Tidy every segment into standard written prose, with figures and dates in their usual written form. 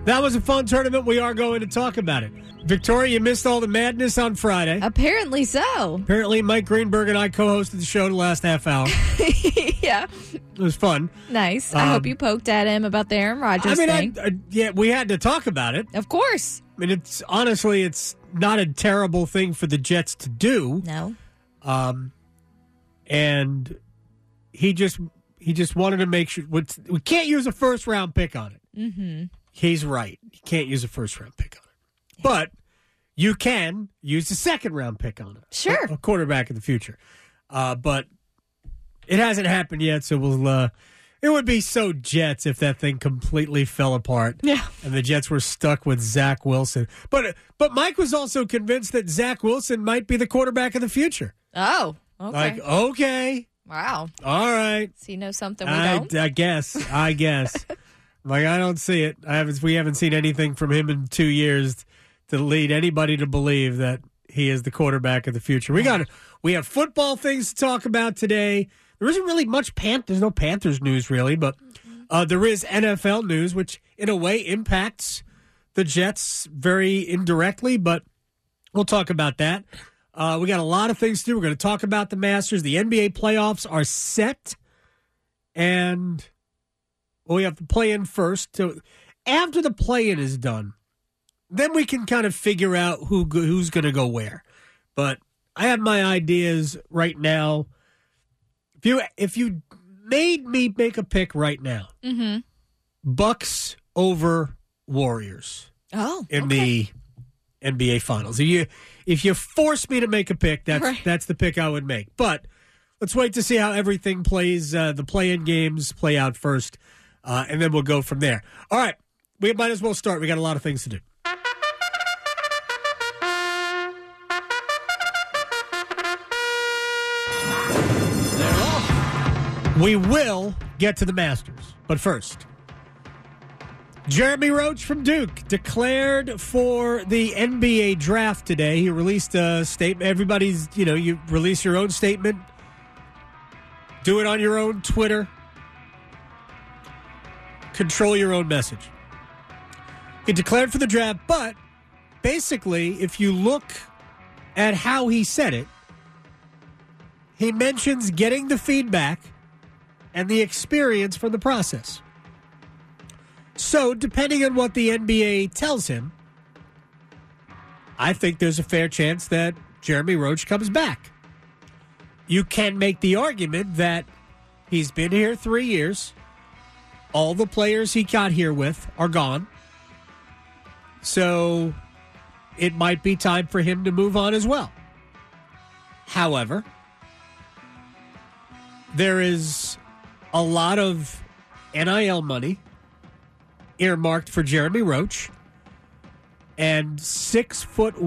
That was a fun tournament. We are going to talk about it. Victoria, you missed all the madness on Friday. Apparently so. Apparently, Mike Greenberg and I co-hosted the show the last half hour. Yeah. It was fun. Nice. I hope you poked at him about the Aaron Rodgers thing. Yeah, we had to talk about it. Of course. I mean, it's not a terrible thing for the Jets to do. No. And he just wanted to make sure we can't use a first round pick on it. Mm-hmm. He's right. You can't use a first round pick on it, but you can use a second round pick on it. Sure, a quarterback in the future. But it hasn't happened yet, so we'll. It would be so Jets if that thing completely fell apart. Yeah, and the Jets were stuck with Zach Wilson. But Mike was also convinced that Zach Wilson might be the quarterback of the future. Oh, okay. Like, okay. Wow. All right. Does he know something we don't? I guess. Like, I don't see it. We haven't seen anything from him in 2 years to lead anybody to believe that he is the quarterback of the future. We have football things to talk about today. There isn't really much there's no Panthers news really, but there is NFL news, which in a way impacts the Jets very indirectly, but we'll talk about that. We got a lot of things to do. We're going to talk about the Masters. The NBA playoffs are set, and we have to play in first. So after the play-in is done, then we can kind of figure out who's going to go where. But I have my ideas right now. If you made me make a pick right now, mm-hmm. Bucks over Warriors in the NBA Finals. If you force me to make a pick, that's the pick I would make. But let's wait to see how everything plays. The play-in games play out first, and then we'll go from there. All right, we might as well start. We got a lot of things to do. We will get to the Masters, but first, Jeremy Roach from Duke declared for the NBA draft today. He released a statement. You release your own statement. Do it on your own Twitter. Control your own message. He declared for the draft, but basically, if you look at how he said it, he mentions getting the feedback and the experience from the process. So, depending on what the NBA tells him, I think there's a fair chance that Jeremy Roach comes back. You can make the argument that he's been here 3 years. All the players he got here with are gone. So, it might be time for him to move on as well. However, there is a lot of NIL money earmarked for Jeremy Roach, and 6'1",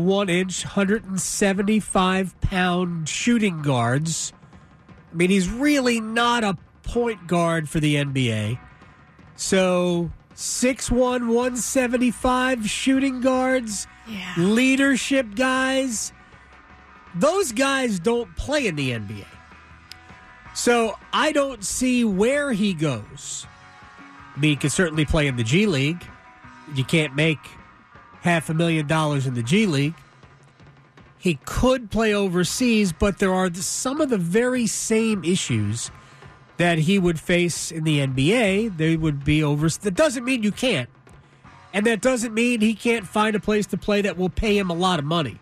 175-pound shooting guards. I mean, he's really not a point guard for the NBA. So 6'1", 175 shooting guards, leadership guys. Those guys don't play in the NBA. So I don't see where he goes. I mean, he can certainly play in the G League. You can't make $500,000 in the G League. He could play overseas, but there are some of the very same issues that he would face in the NBA. They would be overseas. That doesn't mean you can't. And that doesn't mean he can't find a place to play that will pay him a lot of money.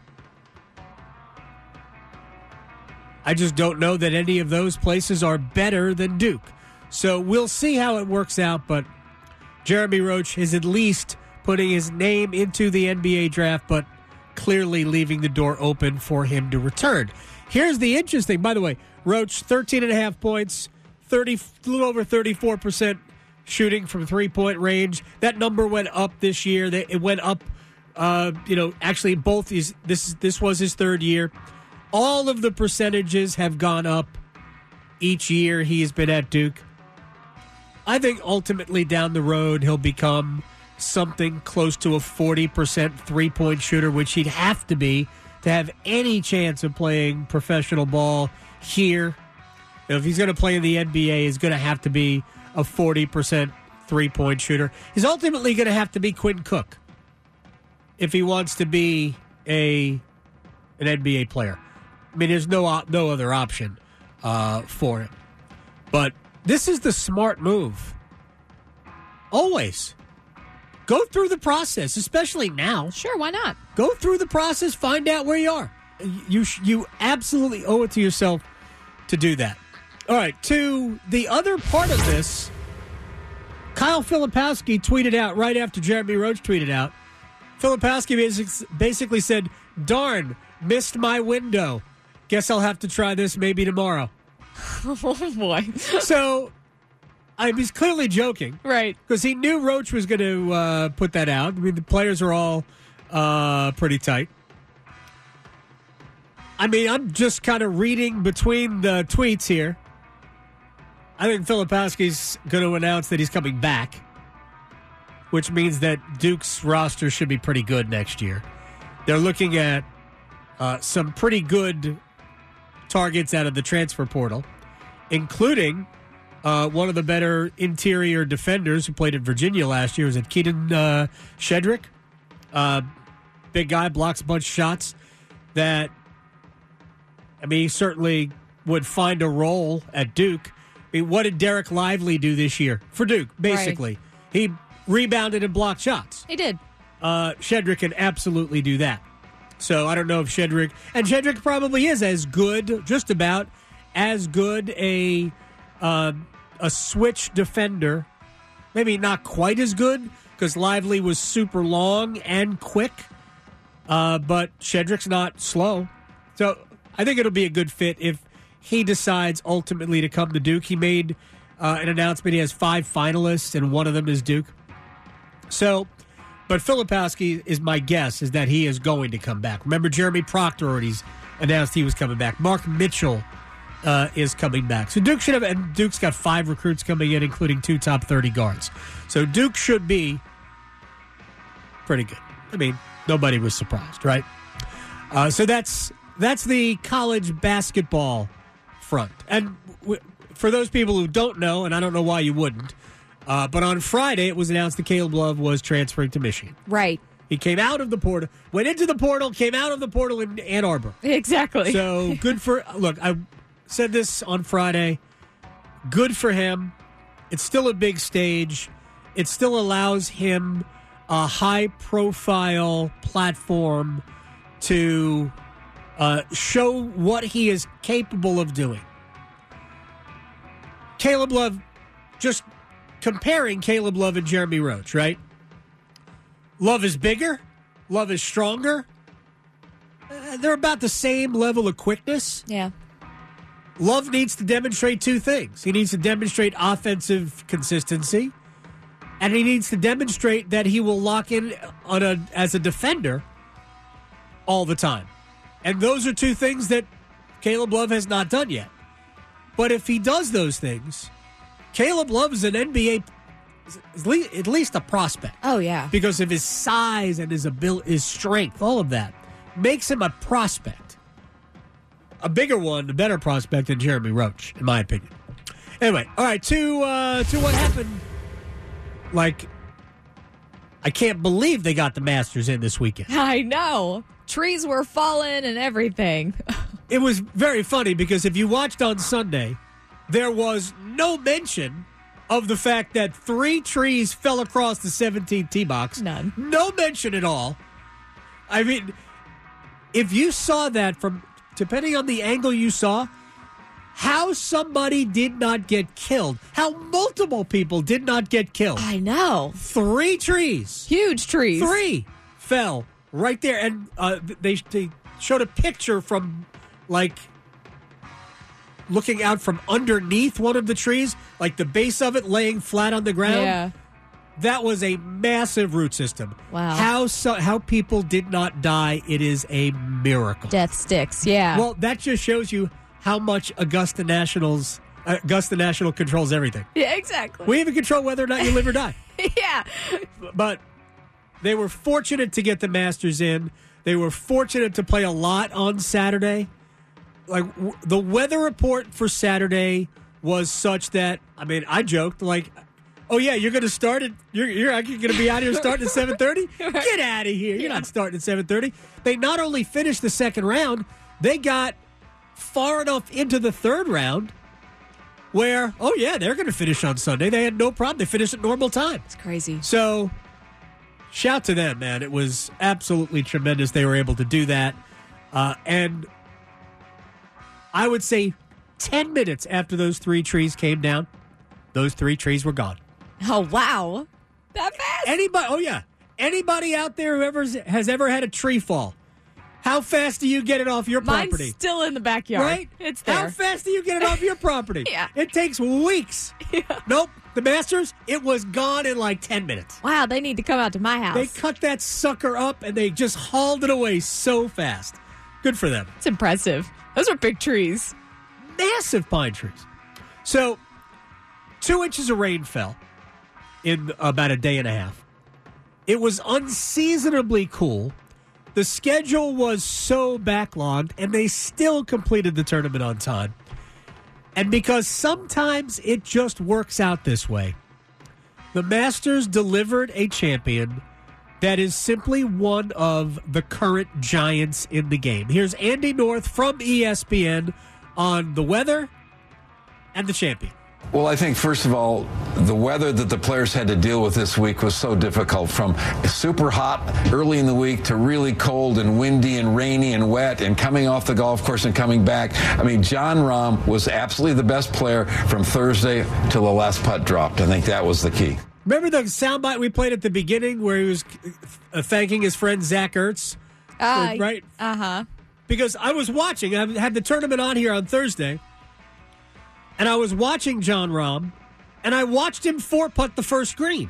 I just don't know that any of those places are better than Duke. So we'll see how it works out, but Jeremy Roach is at least putting his name into the NBA draft, but clearly leaving the door open for him to return. Here's the interesting, by the way, Roach, 13.5 points, a little over 34% shooting from three-point range. That number went up this year. It went up, actually both these. This was his third year. All of the percentages have gone up each year he has been at Duke. I think ultimately down the road he'll become something close to a 40% three-point shooter, which he'd have to be to have any chance of playing professional ball here. If he's going to play in the NBA, he's going to have to be a 40% 3-point shooter. He's ultimately going to have to be Quinn Cook if he wants to be an NBA player. I mean, there's no other option for him. But this is the smart move. Always. Go through the process, especially now. Sure, why not? Go through the process, find out where you are. You absolutely owe it to yourself to do that. All right, to the other part of this, Kyle Filipowski tweeted out right after Jeremy Roach tweeted out. Filipowski basically said, "Darn, missed my window. Guess I'll have to try this maybe tomorrow." Oh, boy. So, he's clearly joking. Right. Because he knew Roach was going to put that out. I mean, the players are all pretty tight. I mean, I'm just kind of reading between the tweets here. I think Filipowski's going to announce that he's coming back, which means that Duke's roster should be pretty good next year. They're looking at some pretty good targets out of the transfer portal, including one of the better interior defenders who played at Virginia last year. Was it Keaton Shedrick? Big guy, blocks a bunch of shots. That, I mean, he certainly would find a role at Duke. I mean, what did Derek Lively do this year for Duke, basically? Right. He rebounded and blocked shots. He did. Shedrick can absolutely do that. So I don't know if Shedrick probably is as good, just about as good a switch defender. Maybe not quite as good because Lively was super long and quick, but Shedrick's not slow. So I think it'll be a good fit if he decides ultimately to come to Duke. He made an announcement. He has 5 finalists, and one of them is Duke. So, but Filipowski is my guess is that he is going to come back. Remember, Jeremy Proctor already announced he was coming back. Mark Mitchell is coming back. So Duke should have, and Duke's got 5 recruits coming in, including 2 top 30 guards. So Duke should be pretty good. I mean, nobody was surprised, right? So that's the college basketball front. And for those people who don't know, and I don't know why you wouldn't, but on Friday it was announced that Caleb Love was transferring to Michigan. Right. He came out of the portal, went into the portal, came out of the portal in Ann Arbor. Exactly. So good for, look, I said this on Friday, good for him. It's still a big stage. It still allows him a high-profile platform to show what he is capable of doing. Caleb Love, just comparing Caleb Love and Jeremy Roach, right? Love is bigger. Love is stronger. They're about the same level of quickness. Yeah. Love needs to demonstrate 2 things. He needs to demonstrate offensive consistency, and he needs to demonstrate that he will lock in as a defender all the time. And those are 2 things that Caleb Love has not done yet. But if he does those things, Caleb Love is an NBA, at least a prospect. Oh, yeah. Because of his size and his ability, his strength, all of that makes him a prospect. A bigger one, a better prospect than Jeremy Roach, in my opinion. Anyway, all right, to what happened. Like, I can't believe they got the Masters in this weekend. I know. Trees were falling and everything. It was very funny because if you watched on Sunday, there was no mention of the fact that 3 trees fell across the 17th tee box. None. No mention at all. I mean, if you saw that from, depending on the angle you saw, how somebody did not get killed, how multiple people did not get killed. I know. 3 trees. Huge trees. 3 fell right there. And they showed a picture from, like, looking out from underneath one of the trees, like the base of it laying flat on the ground. Yeah. That was a massive root system. Wow. How people did not die, it is a miracle. Death sticks, yeah. Well, that just shows you how much Augusta National controls everything. Yeah, exactly. We even control whether or not you live or die. Yeah. But they were fortunate to get the Masters in. They were fortunate to play a lot on Saturday. Like, the weather report for Saturday was such that, I mean, I joked, like, Oh, yeah, you're going to start at you're going to be out here starting at 7:30? Get out of here. You're not starting at 7:30. They not only finished the second round, they got far enough into the third round where, oh, yeah, they're going to finish on Sunday. They had no problem. They finished at normal time. It's crazy. So, shout to them, man. It was absolutely tremendous they were able to do that. And I would say 10 minutes after those 3 trees came down, those 3 trees were gone. Oh, wow. That fast? Anybody out there who has ever had a tree fall, how fast do you get it off your property? Mine's still in the backyard. Right? It's there. How fast do you get it off your property? Yeah. It takes weeks. Yeah. Nope. The Masters, it was gone in like 10 minutes. Wow, they need to come out to my house. They cut that sucker up and they just hauled it away so fast. Good for them. It's impressive. Those are big trees. Massive pine trees. So, 2 inches of rain fell in about a day and a half. It was unseasonably cool. The schedule was so backlogged, and they still completed the tournament on time. And because sometimes it just works out this way, the Masters delivered a champion that is simply one of the current giants in the game. Here's Andy North from ESPN on the weather and the champion. Well, I think, first of all, the weather that the players had to deal with this week was so difficult, from super hot early in the week to really cold and windy and rainy and wet, and coming off the golf course and coming back. I mean, Jon Rahm was absolutely the best player from Thursday till the last putt dropped. I think that was the key. Remember the soundbite we played at the beginning where he was thanking his friend Zach Ertz? Right? Uh-huh. Because I was watching. I had the tournament on here on Thursday. And I was watching Jon Rahm, and I watched him 4-putt the first green.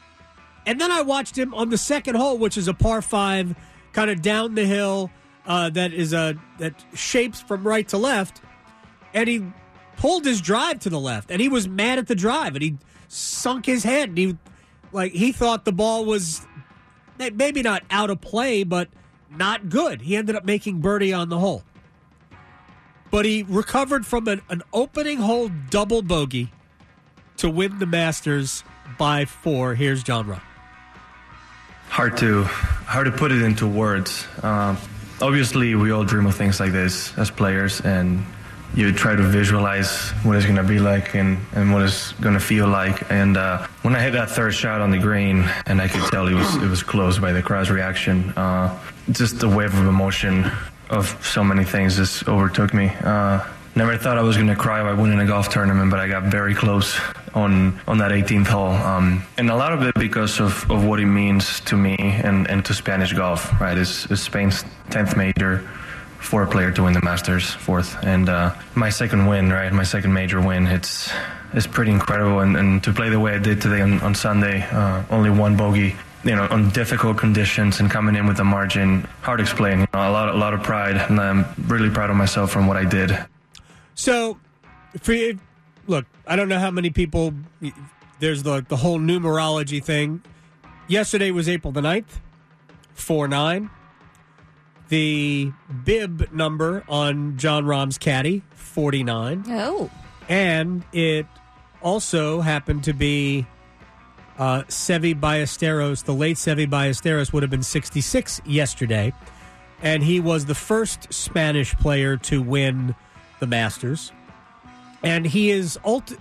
And then I watched him on the second hole, which is a par 5, kind of down the hill, that shapes from right to left. And he pulled his drive to the left, and he was mad at the drive, and he sunk his head. And he thought the ball was maybe not out of play, but not good. He ended up making birdie on the hole. But he recovered from an opening hole double bogey to win the Masters by 4. Here's Jon Rahm. Hard to put it into words. Obviously, we all dream of things like this as players, and you try to visualize what it's going to be like and what it's going to feel like. And when I hit that third shot on the green, and I could tell it was close by the crowd's reaction, just the wave of emotion of so many things just overtook me. Never thought I was going to cry by winning a golf tournament, but I got very close on that 18th hole. And a lot of it because of what it means to me and to Spanish golf, right? It's Spain's 10th major for a player to win the Masters, 4th. And my second win, right? My second major win. It's pretty incredible. And to play the way I did today on Sunday, only 1 bogey, on difficult conditions and coming in with a margin, hard to explain. A lot of pride, and I'm really proud of myself from what I did. So, look, I don't know how many people, there's the whole numerology thing. Yesterday was April the 9th, 4-9. The bib number on Jon Rahm's caddy, 49. Oh. And it also happened to be Seve Ballesteros. The late Seve Ballesteros would have been 66 yesterday, and he was the first Spanish player to win the Masters. And he's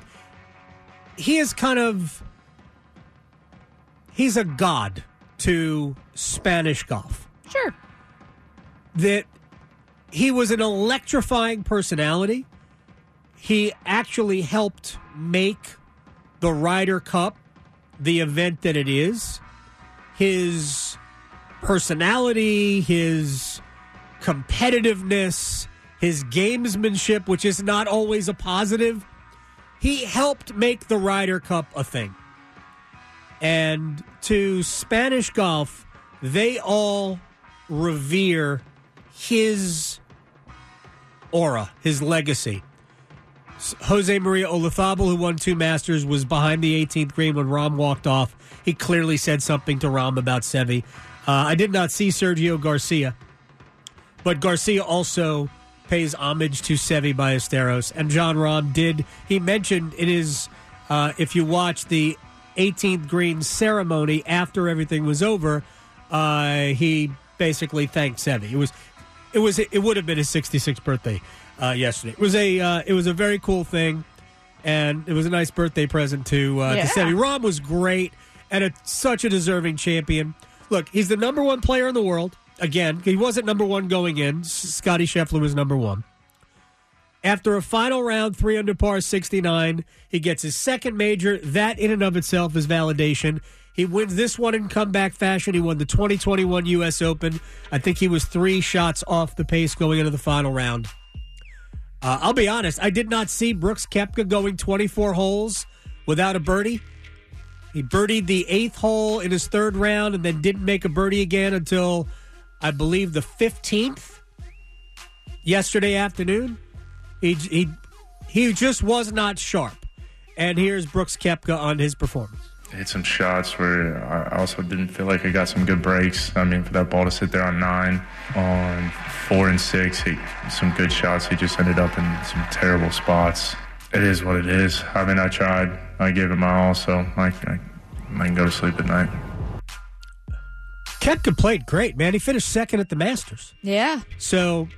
a god to Spanish golf. Sure. That he was an electrifying personality. He actually helped make the Ryder Cup the event that it is. His personality, his competitiveness, his gamesmanship, which is not always a positive, he helped make the Ryder Cup a thing. And to Spanish golf, they all revere his aura, his legacy. Jose Maria Olazabal, who won 2 Masters, was behind the 18th green when Rahm walked off. He clearly said something to Rahm about Seve. I did not see Sergio Garcia, but Garcia also pays homage to Seve Ballesteros. And Jon Rahm did. He mentioned in his, if you watch the 18th green ceremony after everything was over, he basically thanked Seve. It would have been his 66th birthday yesterday. It was a very cool thing, and it was a nice birthday present to Seve. Rahm was great and such a deserving champion. Look, he's the number one player in the world. Again, he wasn't number one going in. Scottie Scheffler was number one. After a final round, 3 under par, 69, he gets his second major. That in and of itself is validation. He wins this one in comeback fashion. He won the 2021 U.S. Open. I think he was 3 shots off the pace going into the final round. I'll be honest, I did not see Brooks Koepka going 24 holes without a birdie. He birdied the 8th hole in his third round and then didn't make a birdie again until, I believe, the 15th yesterday afternoon. He just was not sharp. And here's Brooks Koepka on his performance. Hit some shots where I also didn't feel like I got some good breaks. I mean, for that ball to sit there on 9, on 4 and 6, some good shots. He just ended up in some terrible spots. It is what it is. I mean, I tried. I gave it my all, so I can go to sleep at night. Koepka played great, man. He finished second at the Masters. Yeah. So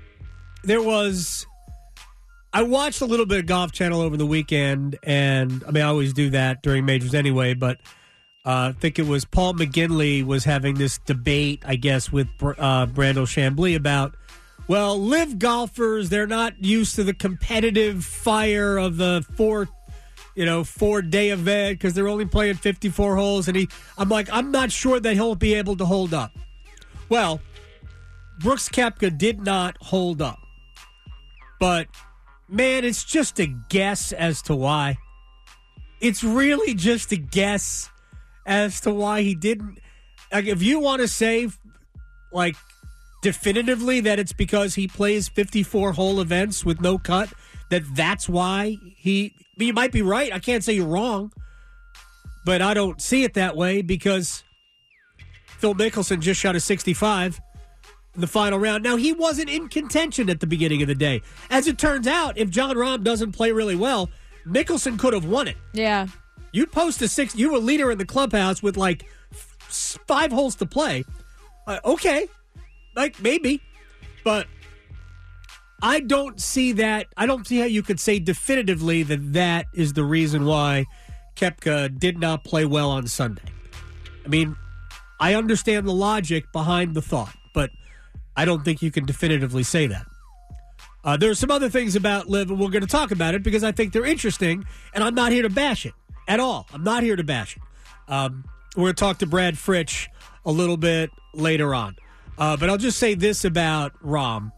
I watched a little bit of Golf Channel over the weekend, and I mean, I always do that during majors anyway, but I think it was Paul McGinley was having this debate, I guess, with Brandel Chambly about, well, live golfers, they're not used to the competitive fire of the 4-day event because they're only playing 54 holes. And I'm like, I'm not sure that he'll be able to hold up. Well, Brooks Koepka did not hold up. But, man, it's just a guess as to why. It's really just a guess as to why he didn't. Like, if you want to say, like, definitively that it's because he plays 54-hole events with no cut, that's why you might be right. I can't say you're wrong, but I don't see it that way because Phil Mickelson just shot a 65 in the final round. Now, he wasn't in contention at the beginning of the day. As it turns out, if Jon Rahm doesn't play really well, Mickelson could have won it. Yeah. You post you were leader in the clubhouse with like 5 holes to play. Okay. Like, maybe. But I don't see that. I don't see how you could say definitively that is the reason why Koepka did not play well on Sunday. I mean, I understand the logic behind the thought, but I don't think you can definitively say that. There are some other things about LIV, and we're going to talk about it because I think they're interesting, and I'm not here to bash it at all. I'm not here to bash it. We're going to talk to Brad Fritsch a little bit later on. But I'll just say this about Rahm.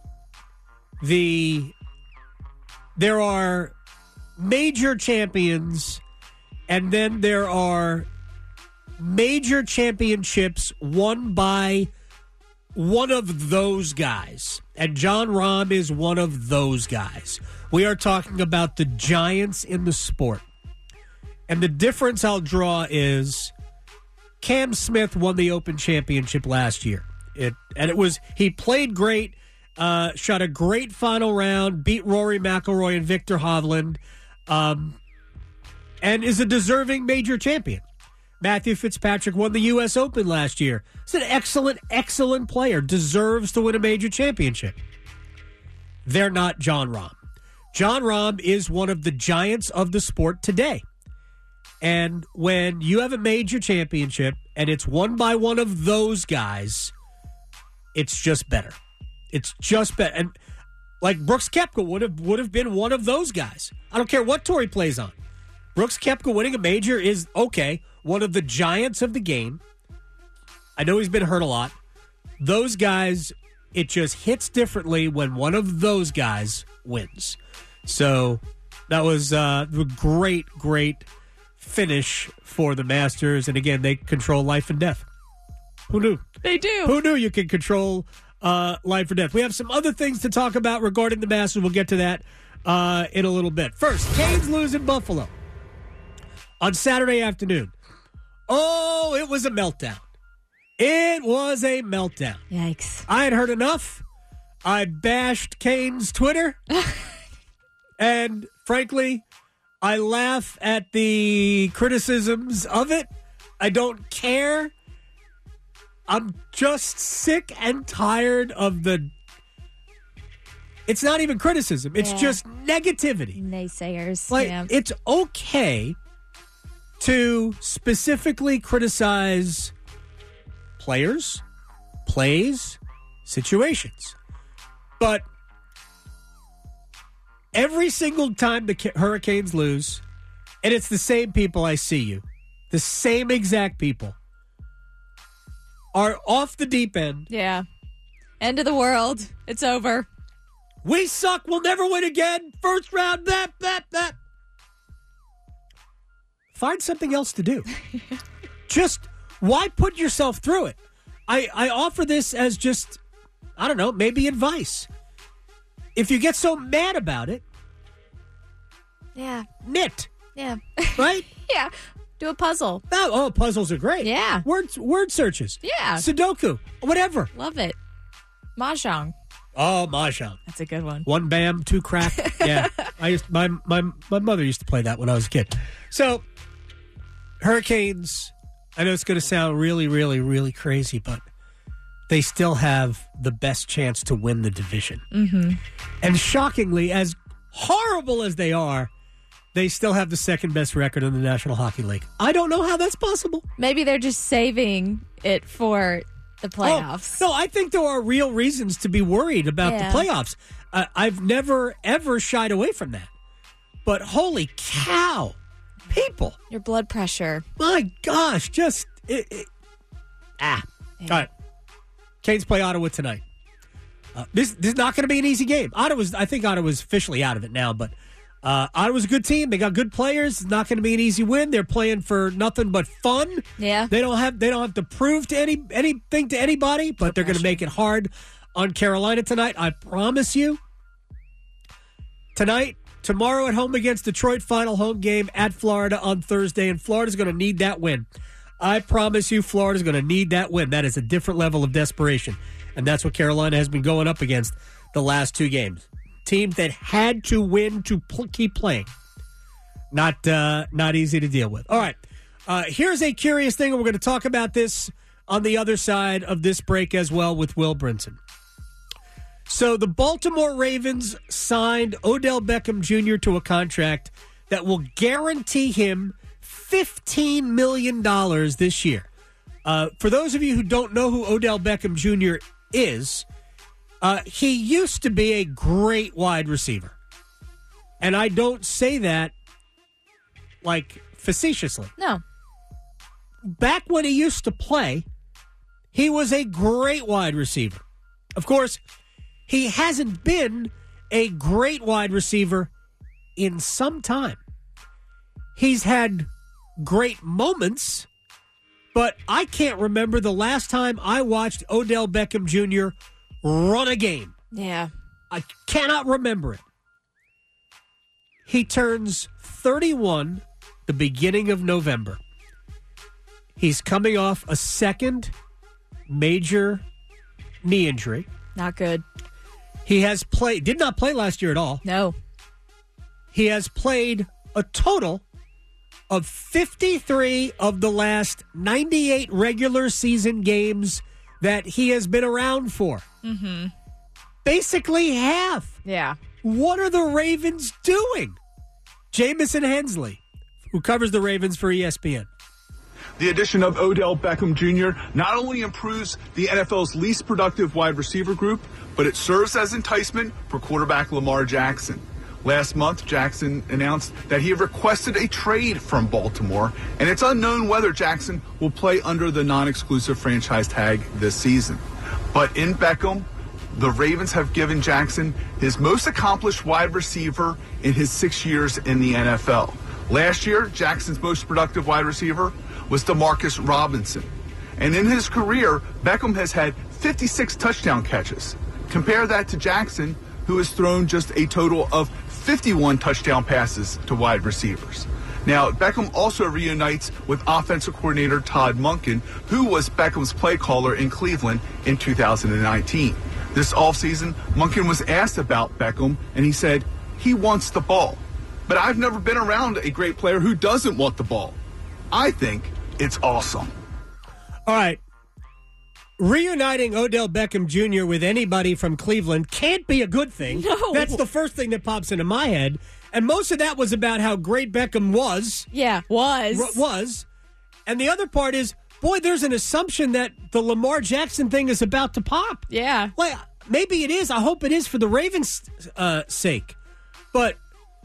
There are major champions, and then there are major championships won by one of those guys. And Jon Rahm is one of those guys. We are talking about the giants in the sport. And the difference I'll draw is Cam Smith won the Open Championship last year. He played great, shot a great final round, beat Rory McIlroy and Victor Hovland, and is a deserving major champion. Matthew Fitzpatrick won the U.S. Open last year. He's an excellent, excellent player, deserves to win a major championship. They're not Jon Rahm. Jon Rahm is one of the giants of the sport today. And when you have a major championship and it's won by one of those guys, it's just better. It's just better. And like Brooks Koepka would have been one of those guys. I don't care what tour he plays on. Brooks Koepka winning a major is, okay, one of the giants of the game. I know he's been hurt a lot. Those guys, it just hits differently when one of those guys wins. So that was a great, great finish for the Masters. And again, they control life and death. Who knew? They do. Who knew you could control life or death? We have some other things to talk about regarding the Masters. We'll get to that in a little bit. First, Canes lose in Buffalo on Saturday afternoon. Oh, it was a meltdown. It was a meltdown. Yikes. I had heard enough. I bashed Canes Twitter. And frankly, I laugh at the criticisms of it. I don't care. I'm just sick and tired of the... It's not even criticism. It's just negativity. Naysayers. It's okay to specifically criticize players, plays, situations. But every single time the Hurricanes lose, and it's the same people I see you, the same exact people, are off the deep end. Yeah. End of the world. It's over. We suck. We'll never win again. First round, that. Find something else to do. Just, why put yourself through it? I offer this as just, I don't know, maybe advice. If you get so mad about it, knit. Yeah. Right? Yeah. Do a puzzle. Oh, puzzles are great. Yeah. Word searches. Yeah. Sudoku. Whatever. Love it. Mahjong. Oh, Mahjong. That's a good one. 1 bam, 2 crack. Yeah. My mother used to play that when I was a kid. So, Hurricanes, I know it's going to sound really, really, really crazy, but they still have the best chance to win the division. Mm-hmm. And shockingly, as horrible as they are, they still have the second best record in the National Hockey League. I don't know how that's possible. Maybe they're just saving it for the playoffs. No, I think there are real reasons to be worried about the playoffs. I've never, ever shied away from that. But holy cow, people. Your blood pressure. My gosh, just... All right. Canes play Ottawa tonight. This is not going to be an easy game. I think Ottawa's officially out of it now, but Ottawa's a good team. They got good players. It's not going to be an easy win. They're playing for nothing but fun. Yeah. They don't have to prove to anything to anybody, but they're going to make it hard on Carolina tonight. I promise you. Tonight, tomorrow at home against Detroit, final home game at Florida on Thursday, and Florida's going to need that win. I promise you, Florida's going to need that win. That is a different level of desperation, and that's what Carolina has been going up against the last 2 games. Teams that had to win to keep playing. Not easy to deal with. All right, here's a curious thing, and we're going to talk about this on the other side of this break as well with Will Brinson. So the Baltimore Ravens signed Odell Beckham Jr. to a contract that will guarantee him $15 million this year. For those of you who don't know who Odell Beckham Jr. is, he used to be a great wide receiver. And I don't say that like facetiously. No. Back when he used to play, he was a great wide receiver. Of course, he hasn't been a great wide receiver in some time. He's had great moments, but I can't remember the last time I watched Odell Beckham Jr. run a game. Yeah. I cannot remember it. He turns 31 the beginning of November. He's coming off a second major knee injury. Not good. He has did not play last year at all. No. He has played a total of 53 of the last 98 regular season games that he has been around for. Mm-hmm. Basically half. Yeah. What are the Ravens doing? Jamison Hensley, who covers the Ravens for ESPN. The addition of Odell Beckham Jr. not only improves the NFL's least productive wide receiver group, but it serves as enticement for quarterback Lamar Jackson. Last month, Jackson announced that he had requested a trade from Baltimore, and it's unknown whether Jackson will play under the non-exclusive franchise tag this season. But in Beckham, the Ravens have given Jackson his most accomplished wide receiver in his 6 years in the NFL. Last year, Jackson's most productive wide receiver was Demarcus Robinson. And in his career, Beckham has had 56 touchdown catches. Compare that to Jackson, who has thrown just a total of 51 touchdown passes to wide receivers. Now, Beckham also reunites with offensive coordinator Todd Monken, who was Beckham's play caller in Cleveland in 2019. This offseason, Monken was asked about Beckham, and he said he wants the ball. but I've never been around a great player who doesn't want the ball. I think it's awesome. All right. Reuniting Odell Beckham Jr. with anybody from Cleveland can't be a good thing. No. That's the first thing that pops into my head. And most of that was about how great Beckham was. Yeah, was. And the other part is, boy, there's an assumption that the Lamar Jackson thing is about to pop. Yeah. Like, maybe it is. I hope it is for the Ravens' sake. But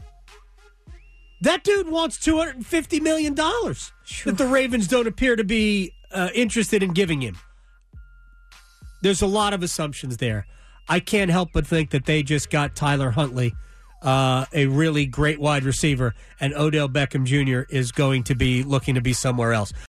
that dude wants $250 million that the Ravens don't appear to be interested in giving him. There's a lot of assumptions there. I can't help but think that they just got Tyler Huntley, a really great wide receiver, and Odell Beckham Jr. is going to be looking to be somewhere else.